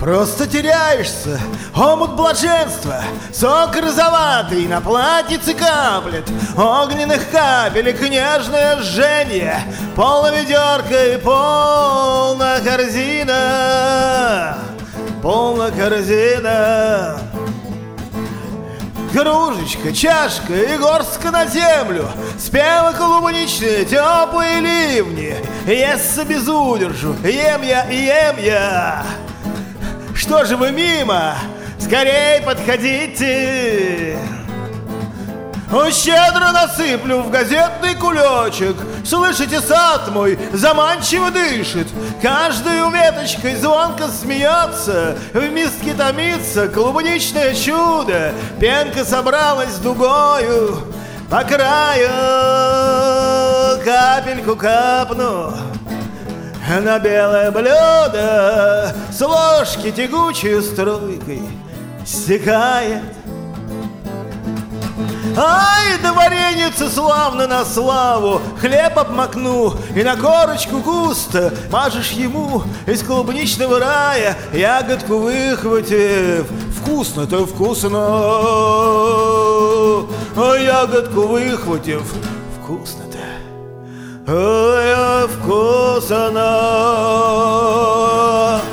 Просто теряешься, омут блаженства, сок розоватый на платьице каплет, огненных капелек нежное жжение, полна ведерко и полна корзина, полна корзина. Кружечка, чашка и горстка на землю, спелы клубничные, теплые ливни. Естся без удержу, ем я. Что же вы мимо? Скорей подходите. Щедро насыплю в газетный кулечек. Слышите, сад мой заманчиво дышит, каждой веточкой звонко смеется, в миске томится клубничное чудо. Пенка собралась дугою по краю, капельку капну на белое блюдо, с ложки тягучей струйкой стекает. Ай, да вареница славно на славу, хлеб обмакну и на корочку густо мажешь ему из клубничного рая, ягодку выхватив. Вкусно-то вкусно, ягодку выхватив. Вкусно-то, ой, вкусно.